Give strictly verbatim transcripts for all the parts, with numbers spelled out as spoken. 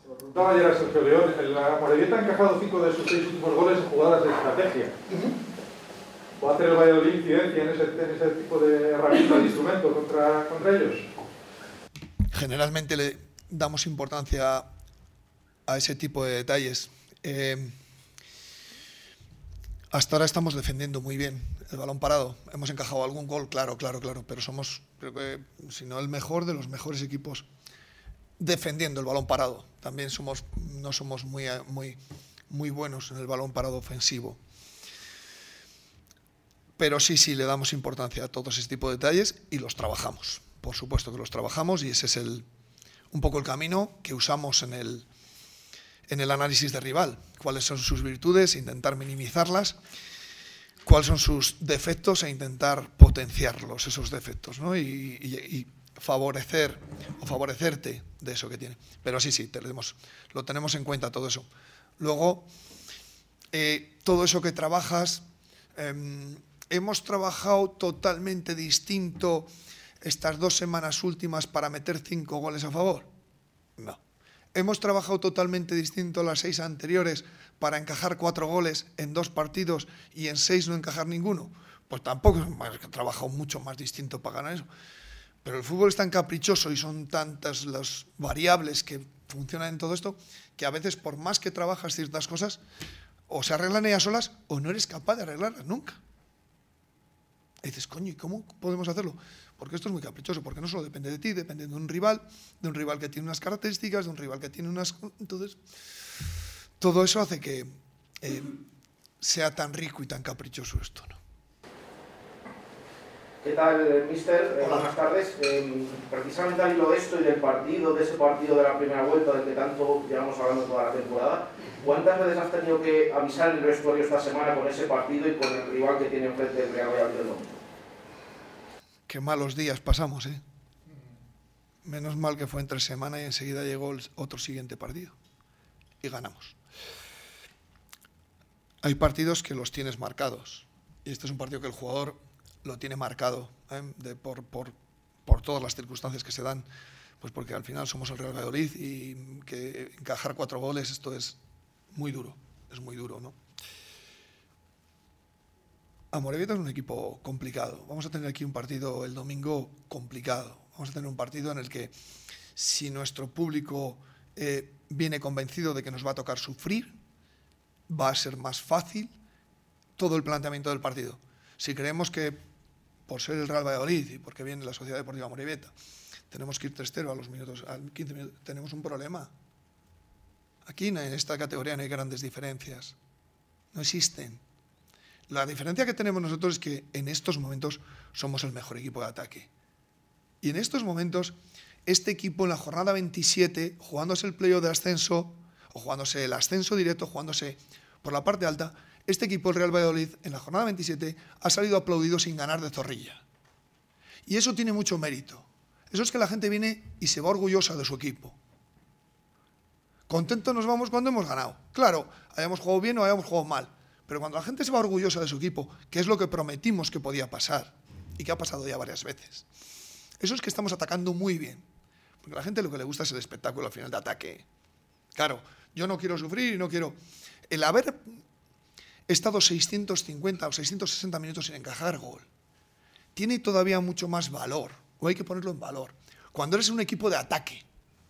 Lo preguntaba ayer a Sergio León, el Amorebieta ha encajado cinco de sus seis últimos goles en jugadas de estrategia. Uh-huh. ¿Va a hacer el Valladolid incidencia en ese, en ese tipo de herramientas, de instrumentos contra, contra ellos? Generalmente le damos importancia a ese tipo de detalles. Eh, hasta ahora estamos defendiendo muy bien el balón parado. Hemos encajado algún gol, claro, claro, claro, pero somos, creo que, si no el mejor, de los mejores equipos defendiendo el balón parado. También somos, no somos muy, muy, muy buenos en el balón parado ofensivo. Pero sí, sí, le damos importancia a todo ese tipo de detalles y los trabajamos. Por supuesto que los trabajamos y ese es el, un poco el camino que usamos en el, en el análisis de rival. Cuáles son sus virtudes, intentar minimizarlas, cuáles son sus defectos e intentar potenciarlos, esos defectos, ¿no? y, y, y favorecer o favorecerte de eso que tiene. Pero sí, sí, tenemos, lo tenemos en cuenta todo eso. Luego, eh, todo eso que trabajas, eh, hemos trabajado totalmente distinto estas dos semanas últimas para meter cinco goles a favor. No. Hemos trabajado totalmente distinto las seis anteriores para encajar cuatro goles en dos partidos y en seis no encajar ninguno. Pues tampoco hemos trabajado mucho más distinto para ganar eso. Pero el fútbol es tan caprichoso y son tantas las variables que funcionan en todo esto que a veces por más que trabajas ciertas cosas o se arreglan ellas solas o no eres capaz de arreglarlas nunca. Y dices, coño, ¿y cómo podemos hacerlo? Porque esto es muy caprichoso, porque no solo depende de ti, depende de un rival, de un rival que tiene unas características, de un rival que tiene unas... Entonces, todo eso hace que eh, sea tan rico y tan caprichoso esto, ¿no? ¿Qué tal, mister? Eh, buenas tardes. Eh, precisamente al hilo de esto y del partido, de ese partido de la primera vuelta del que tanto llevamos hablando toda la temporada, ¿cuántas veces has tenido que avisar el vestuario esta semana con ese partido y con el rival que tiene enfrente el Real Valladolid? Qué malos días pasamos, ¿eh? Menos mal que fue entre semana y enseguida llegó el otro siguiente partido. Y ganamos. Hay partidos que los tienes marcados. Y este es un partido que el jugador lo tiene marcado, ¿eh? de, por, por, por todas las circunstancias que se dan. Pues porque al final somos el Real Valladolid y que encajar cuatro goles, esto es muy duro. Es muy duro, ¿no? Amorebieta es un equipo complicado. Vamos a tener aquí un partido el domingo complicado. Vamos a tener un partido en el que si nuestro público eh, viene convencido de que nos va a tocar sufrir, va a ser más fácil todo el planteamiento del partido. Si creemos que por ser el Real Valladolid y porque viene la Sociedad Deportiva Amorebieta tenemos que ir tres cero a los minutos, a quince minutos, tenemos un problema. Aquí en esta categoría no hay grandes diferencias. No existen. La diferencia que tenemos nosotros es que en estos momentos somos el mejor equipo de ataque. Y en estos momentos, este equipo en la jornada veintisiete, jugándose el playoff de ascenso, o jugándose el ascenso directo, jugándose por la parte alta, este equipo, el Real Valladolid, en la jornada veintisiete, ha salido aplaudido sin ganar de zorrilla. Y eso tiene mucho mérito. Eso es que la gente viene y se va orgullosa de su equipo. Contentos nos vamos cuando hemos ganado. Claro, hayamos jugado bien o hayamos jugado mal. Pero cuando la gente se va orgullosa de su equipo, que es lo que prometimos que podía pasar, y que ha pasado ya varias veces, eso es que estamos atacando muy bien. Porque a la gente lo que le gusta es el espectáculo al final de ataque. Claro, yo no quiero sufrir y no quiero... El haber estado seiscientos cincuenta o seiscientos sesenta minutos sin encajar gol, tiene todavía mucho más valor, o hay que ponerlo en valor, cuando eres un equipo de ataque.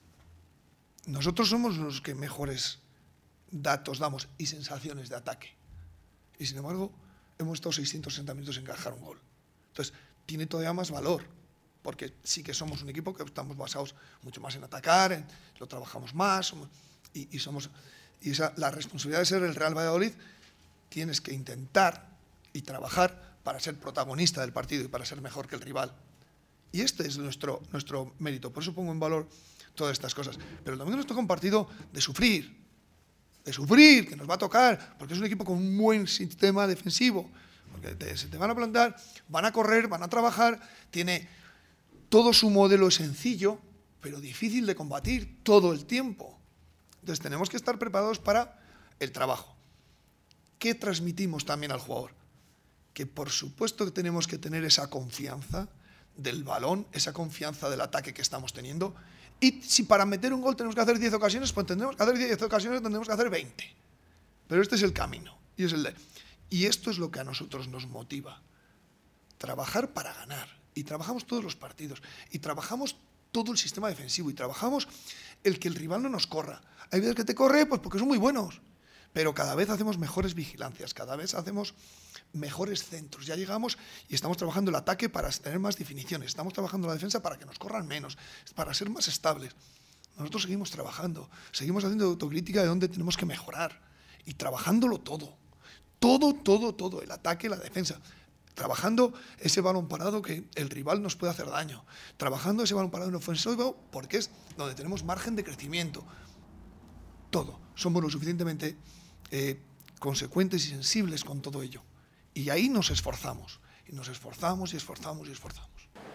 Nosotros somos los que mejores datos damos y sensaciones de ataque. Y sin embargo, hemos estado seiscientos sesenta minutos sin encajar un gol. Entonces, tiene todavía más valor, porque sí que somos un equipo que estamos basados mucho más en atacar, en, lo trabajamos más, y, y somos y esa, la responsabilidad de ser el Real Valladolid, tienes que intentar y trabajar para ser protagonista del partido y para ser mejor que el rival. Y este es nuestro, nuestro mérito, por eso pongo en valor todas estas cosas. Pero el domingo nos toca un partido de sufrir, de sufrir, que nos va a tocar, porque es un equipo con un buen sistema defensivo, porque te, se te van a plantar, van a correr, van a trabajar, tiene todo su modelo sencillo, pero difícil de combatir todo el tiempo. Entonces tenemos que estar preparados para el trabajo. ¿Qué transmitimos también al jugador? Que por supuesto que tenemos que tener esa confianza del balón, esa confianza del ataque que estamos teniendo Y si para meter un gol tenemos que hacer diez ocasiones, pues tendremos que hacer diez ocasiones, tendremos que hacer veinte. Pero este es el camino. Y, es el de, y esto es lo que a nosotros nos motiva. Trabajar para ganar. Y trabajamos todos los partidos. Y trabajamos todo el sistema defensivo. Y trabajamos el que el rival no nos corra. Hay veces que te corre pues porque son muy buenos. Pero cada vez hacemos mejores vigilancias. Cada vez hacemos mejores centros. Ya llegamos y estamos trabajando el ataque para tener más definiciones. Estamos trabajando la defensa para que nos corran menos, para ser más estables. Nosotros seguimos trabajando, seguimos haciendo autocrítica de dónde tenemos que mejorar y trabajándolo todo. Todo, todo, todo. El ataque, la defensa. Trabajando ese balón parado que el rival nos puede hacer daño. Trabajando ese balón parado en ofensivo porque es donde tenemos margen de crecimiento. Todo. Somos lo suficientemente eh, consecuentes y sensibles con todo ello. Y ahí nos esforzamos, y nos esforzamos, y esforzamos, y esforzamos.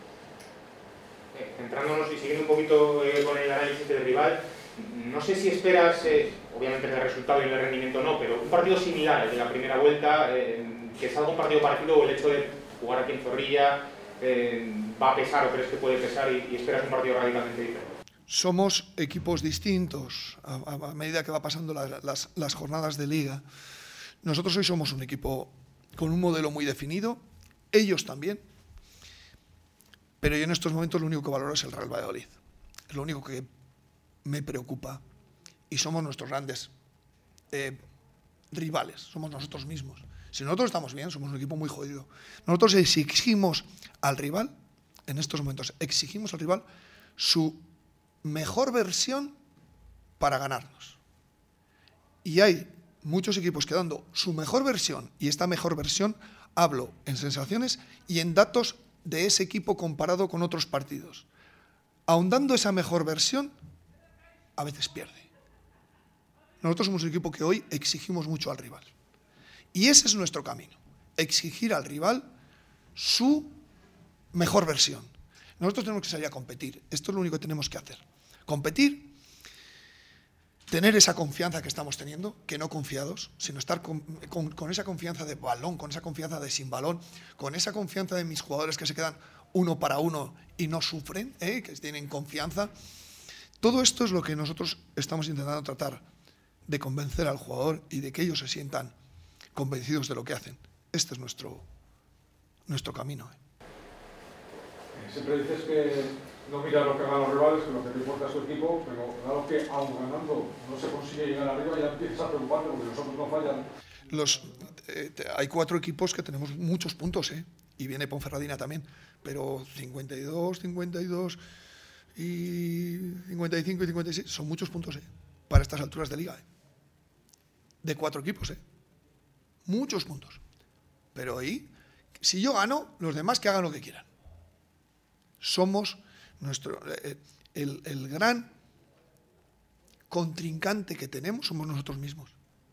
Eh, centrándonos y siguiendo un poquito eh, con el análisis del rival, no sé si esperas, eh, obviamente en el resultado y en el rendimiento no, pero un partido similar al de la primera vuelta, eh, que salga un partido parecido, o el hecho de jugar aquí en Zorrilla, eh, ¿va a pesar o crees que puede pesar y, y esperas un partido radicalmente diferente? Somos equipos distintos a, a, a medida que va pasando la, las, las jornadas de liga. Nosotros hoy somos un equipo con un modelo muy definido, ellos también, pero yo en estos momentos lo único que valoro es el Real Valladolid. Es lo único que me preocupa y somos nuestros grandes eh, rivales, somos nosotros mismos. Si nosotros estamos bien, somos un equipo muy jodido. Nosotros exigimos al rival, en estos momentos, exigimos al rival su mejor versión para ganarnos. Y hay muchos equipos que dando su mejor versión, y esta mejor versión hablo en sensaciones y en datos de ese equipo comparado con otros partidos. Aun dando esa mejor versión, a veces pierde. Nosotros somos un equipo que hoy exigimos mucho al rival. Y ese es nuestro camino, exigir al rival su mejor versión. Nosotros tenemos que salir a competir, esto es lo único que tenemos que hacer. Competir, tener esa confianza que estamos teniendo, que no confiados, sino estar con, con, con esa confianza de balón, con esa confianza de sin balón, con esa confianza de mis jugadores que se quedan uno para uno y no sufren, ¿eh? Que tienen confianza. Todo esto es lo que nosotros estamos intentando tratar de convencer al jugador y de que ellos se sientan convencidos de lo que hacen. Este es nuestro, nuestro camino. ¿eh? Siempre dices que no mira lo que hagan los rivales, que lo que te importa es su equipo, pero claro que aun ganando no se consigue llegar arriba, ya empiezas a preocuparte porque los otros no fallan. Los, eh, hay cuatro equipos que tenemos muchos puntos, ¿eh? Y viene Ponferradina también, pero cincuenta y dos, cincuenta y dos y cincuenta y cinco y cincuenta y seis son muchos puntos, ¿eh? Para estas alturas de liga, ¿eh? De cuatro equipos, ¿eh? Muchos puntos. Pero ahí, si yo gano, los demás que hagan lo que quieran. Somos nuestro, eh, el, el gran contrincante que tenemos, somos nosotros mismos.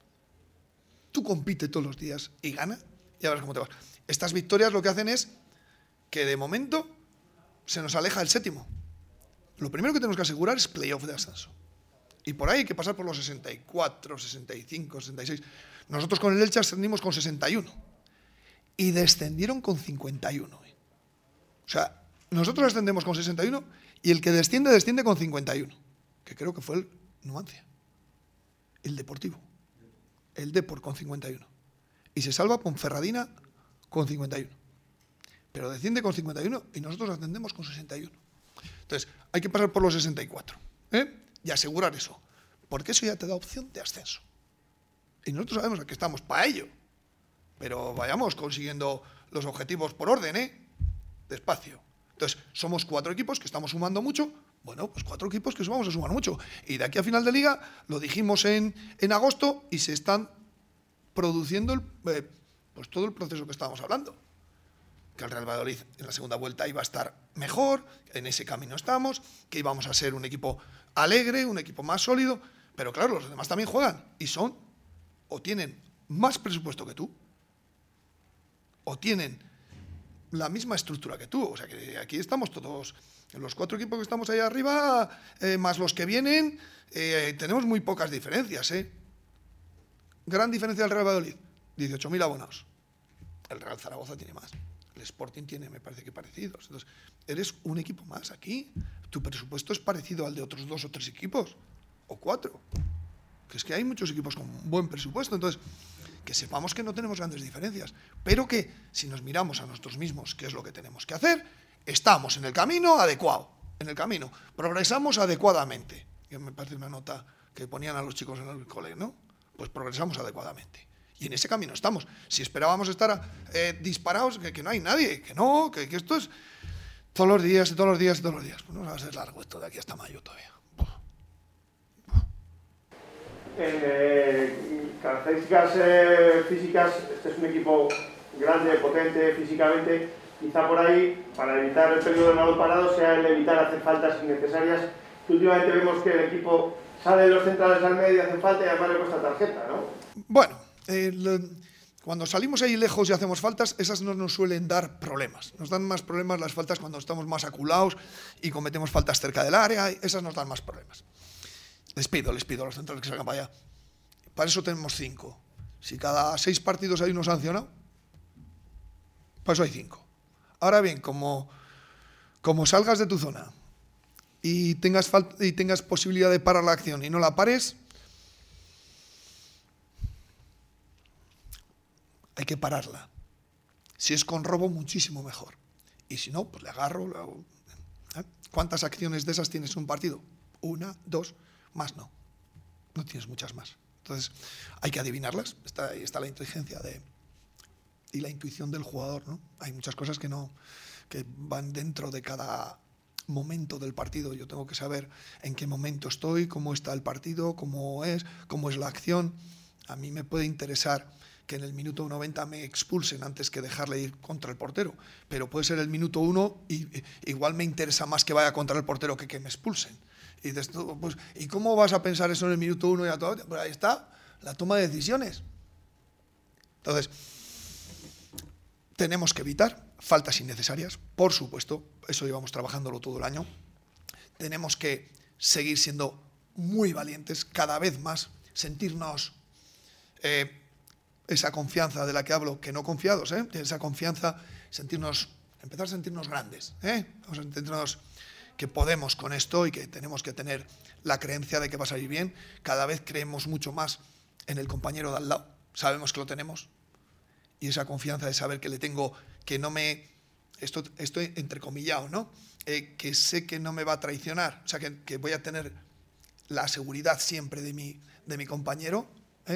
Tú compite todos los días y gana, y ya verás cómo te vas. Estas victorias lo que hacen es que de momento se nos aleja el séptimo. Lo primero que tenemos que asegurar es playoff de ascenso. Y por ahí hay que pasar por los sesenta y cuatro, sesenta y cinco, sesenta y seis. Nosotros con el Elche ascendimos con sesenta y uno. Y descendieron con cincuenta y uno. ¿eh? O sea, nosotros ascendemos con sesenta y uno y el que desciende, desciende con cincuenta y uno. Que creo que fue el Numancia. El Deportivo. El Depor con cincuenta y uno. Y se salva Ponferradina con cincuenta y uno. Pero desciende con cincuenta y uno y nosotros ascendemos con sesenta y uno. Entonces, hay que pasar por los sesenta y cuatro. ¿eh? Y asegurar eso. Porque eso ya te da opción de ascenso. Y nosotros sabemos que estamos para ello. Pero vayamos consiguiendo los objetivos por orden, ¿eh? Despacio. Entonces, somos cuatro equipos que estamos sumando mucho. Bueno, pues cuatro equipos que vamos a sumar mucho. Y de aquí a final de liga, lo dijimos en, en agosto, y se están produciendo el, eh, pues todo el proceso que estábamos hablando. Que el Real Valladolid en la segunda vuelta iba a estar mejor, en ese camino estamos, que íbamos a ser un equipo alegre, un equipo más sólido, pero claro, los demás también juegan y son, o tienen más presupuesto que tú, o tienen la misma estructura que tú. O sea que aquí estamos todos, los cuatro equipos que estamos ahí arriba, eh, más los que vienen, eh, tenemos muy pocas diferencias. ¿eh? Gran diferencia del Real Valladolid, dieciocho mil abonados. El Real Zaragoza tiene más. El Sporting tiene, me parece que parecidos. Entonces, eres un equipo más aquí. tu presupuesto es parecido al de otros dos o tres equipos, o cuatro. Que es que hay muchos equipos con buen presupuesto, entonces que sepamos que no tenemos grandes diferencias, pero que si nos miramos a nosotros mismos, qué es lo que tenemos que hacer, estamos en el camino adecuado, en el camino, progresamos adecuadamente. Que me parece una nota que ponían a los chicos en el cole, ¿no? Pues progresamos adecuadamente. Y en ese camino estamos. Si esperábamos estar eh, disparados, que, que no hay nadie, que no, que, que esto es todos los días, y todos los días, y todos los días. Pues no va a ser largo esto de aquí hasta mayo todavía. En eh, características eh, físicas, este es un equipo grande, potente físicamente. Quizá por ahí, para evitar el peligro del balón parado, sea el evitar hacer faltas innecesarias. Que últimamente vemos que el equipo sale de los centrales al medio y hace falta y además le cuesta tarjeta, ¿no? Bueno, eh, lo, cuando salimos ahí lejos y hacemos faltas, esas no nos suelen dar problemas. Nos dan más problemas las faltas cuando estamos más aculados y cometemos faltas cerca del área, esas nos dan más problemas. Les pido, les pido a los centrales que salgan para allá. Para eso tenemos cinco. Si cada seis partidos hay uno sancionado, para eso hay cinco. Ahora bien, como, como salgas de tu zona y tengas, falta, y tengas posibilidad de parar la acción y no la pares, hay que pararla. Si es con robo, muchísimo mejor. Y si no, pues le agarro. Le hago, ¿eh? ¿Cuántas acciones de esas tienes en un partido? Una, dos, más no. No tienes muchas más. Entonces, hay que adivinarlas. Está, ahí está la inteligencia de, y la intuición del jugador, ¿no? Hay muchas cosas que, no, que van dentro de cada momento del partido. Yo tengo que saber en qué momento estoy, cómo está el partido, cómo es, cómo es la acción. A mí me puede interesar que en el minuto noventa me expulsen antes que dejarle ir contra el portero, pero puede ser el minuto uno y igual me interesa más que vaya contra el portero que que me expulsen. Y dices, pues, ¿y cómo vas a pensar eso en el minuto uno y a todo? Pues ahí está, la toma de decisiones. Entonces, tenemos que evitar faltas innecesarias, por supuesto, eso llevamos trabajándolo todo el año. Tenemos que seguir siendo muy valientes, cada vez más, sentirnos eh, esa confianza de la que hablo, que no confiados, ¿eh? esa confianza, sentirnos, empezar a sentirnos grandes, ¿eh? Vamos a sentirnos que podemos con esto y que tenemos que tener la creencia de que va a salir bien. Cada vez creemos mucho más en el compañero de al lado, sabemos que lo tenemos, y esa confianza de saber que le tengo, que no me, esto estoy entrecomillado, ¿no? Eh, que sé que no me va a traicionar, o sea, que, que voy a tener la seguridad siempre de mi, de mi compañero, ¿eh?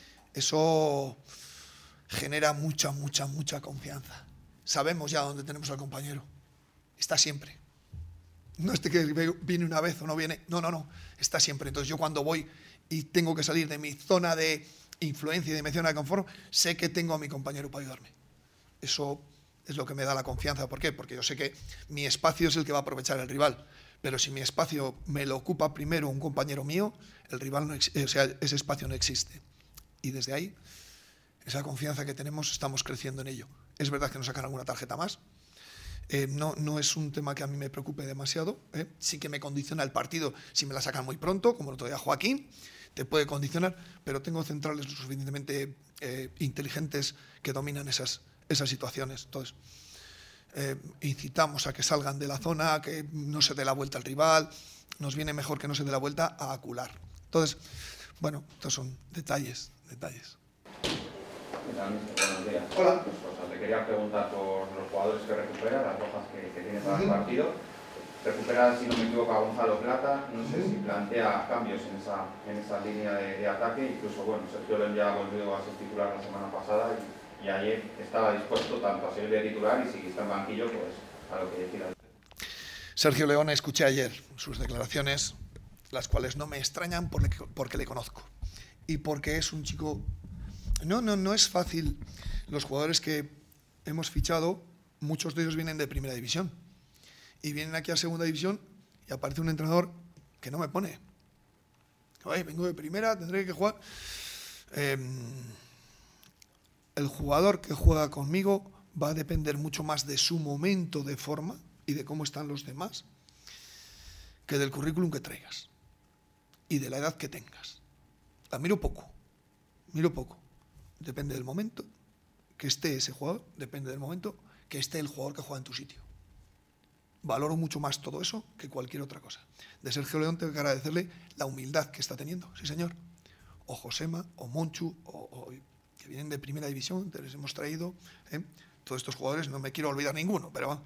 Eso genera mucha, mucha, mucha confianza. Sabemos ya dónde tenemos al compañero, está siempre. No es que viene una vez o no viene, no, no, no, está siempre. Entonces yo cuando voy y tengo que salir de mi zona de influencia y de mi zona de confort, sé que tengo a mi compañero para ayudarme. Eso es lo que me da la confianza. ¿Por qué? Porque yo sé que mi espacio es el que va a aprovechar el rival, pero si mi espacio me lo ocupa primero un compañero mío, el rival no, o sea, ese espacio no existe. Y desde ahí, esa confianza que tenemos, estamos creciendo en ello. Es verdad que nos sacan alguna tarjeta más. Eh, no, no es un tema que a mí me preocupe demasiado. ¿eh? Sí que me condiciona el partido si me la sacan muy pronto, como el otro día Joaquín, te puede condicionar, pero tengo centrales lo suficientemente eh, inteligentes que dominan esas, esas situaciones. Entonces, eh, incitamos a que salgan de la zona, a que no se dé la vuelta al rival, nos viene mejor que no se dé la vuelta a acular. Entonces, bueno, estos son detalles, detalles. Buenos días. Hola. Pues, te quería preguntar por los jugadores que recupera, las rojas que, que tiene para el partido. Recupera, si no me equivoco, a Gonzalo Plata. No sé si plantea cambios en esa, en esa línea de, de ataque. Incluso, bueno, Sergio León ya volvió a ser titular la semana pasada y, y ayer estaba dispuesto tanto a ser de titular y si está en banquillo, pues a lo que decida. Sergio León, escuché ayer sus declaraciones, las cuales no me extrañan porque, porque le conozco y porque es un chico. No, no, no es fácil. Los jugadores que hemos fichado, muchos de ellos vienen de primera división y vienen aquí a segunda división y aparece un entrenador que no me pone. Oye, vengo de primera, tendré que jugar. Eh, el jugador que juega conmigo va a depender mucho más de su momento de forma y de cómo están los demás que del currículum que traigas y de la edad que tengas. La miro poco, miro poco. Depende del momento que esté ese jugador, depende del momento que esté el jugador que juega en tu sitio. valoro mucho más todo eso que cualquier otra cosa. De Sergio León tengo que agradecerle la humildad que está teniendo, sí señor. O Josema, o Monchu, o, o que vienen de primera división, te les hemos traído, ¿eh? Todos estos jugadores, no me quiero olvidar ninguno, pero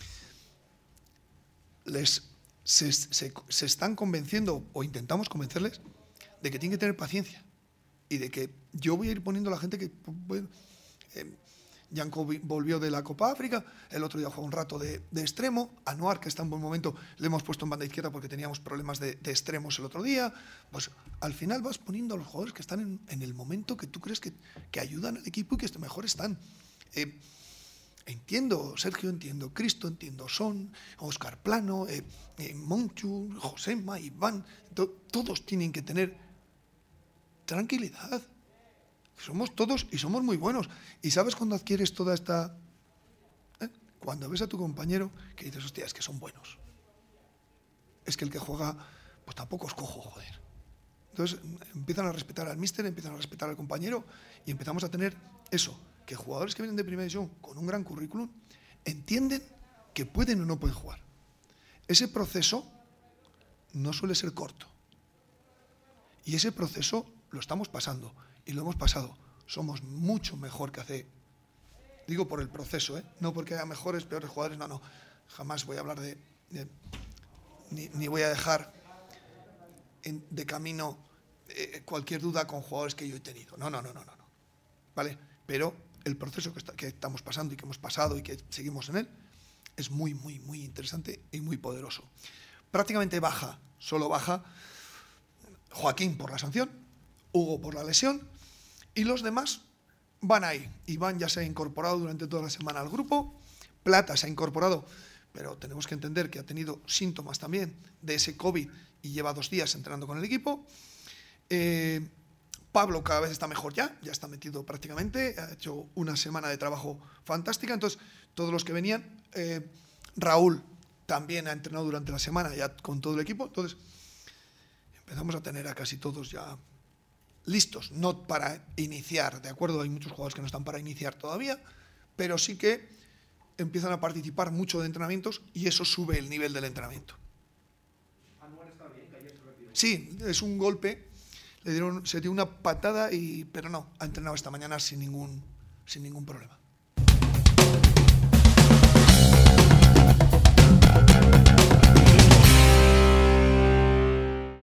les, se, se, se están convenciendo, o intentamos convencerles, de que tienen que tener paciencia y de que yo voy a ir poniendo a la gente que... Bueno, eh, Janko volvió de la Copa África, el otro día jugó un rato de, de extremo, Anuar, que está en buen momento, le hemos puesto en banda izquierda porque teníamos problemas de, de extremos el otro día. Pues al final vas poniendo a los jugadores que están en, en el momento que tú crees que, que ayudan al equipo y que mejor están. Eh, entiendo, Sergio, entiendo, Cristo, entiendo, Son, Óscar Plano, eh, eh, Monchu, Josema, Iván, to, todos tienen que tener tranquilidad. Somos todos y somos muy buenos. ¿Y sabes cuando adquieres toda esta...? ¿Eh? Cuando ves a tu compañero que dices, hostia, es que son buenos. Es que el que juega, pues tampoco es cojo, joder. Entonces empiezan a respetar al míster, empiezan a respetar al compañero y empezamos a tener eso, que jugadores que vienen de primera división con un gran currículum entienden que pueden o no pueden jugar. Ese proceso no suele ser corto. Y ese proceso lo estamos pasando. Y lo hemos pasado. Somos mucho mejor que hace... Digo por el proceso, ¿eh? No porque haya mejores, peores jugadores, no, no. Jamás voy a hablar de... de ni, ni voy a dejar en, de camino eh, cualquier duda con jugadores que yo he tenido. No, no, no, no, no. no. ¿Vale? Pero el proceso que, está, que estamos pasando y que hemos pasado y que seguimos en él es muy, muy, muy interesante y muy poderoso. Prácticamente baja, solo baja Joaquín por la sanción, Hugo por la lesión, y los demás van ahí. Iván ya se ha incorporado durante toda la semana al grupo, Plata se ha incorporado, pero tenemos que entender que ha tenido síntomas también de ese COVID y lleva dos días entrenando con el equipo. Eh, Pablo cada vez está mejor ya, ya está metido prácticamente, ha hecho una semana de trabajo fantástica, entonces todos los que venían, eh, Raúl también ha entrenado durante la semana ya con todo el equipo, entonces empezamos a tener a casi todos ya listos, no para iniciar, ¿de acuerdo? Hay muchos jugadores que no están para iniciar todavía, pero sí que empiezan a participar mucho de entrenamientos y eso sube el nivel del entrenamiento. Anuar está bien, que ayer se retiró. Sí, es un golpe, le dieron, se dio una patada, y, pero no, ha entrenado esta mañana sin ningún, sin ningún problema.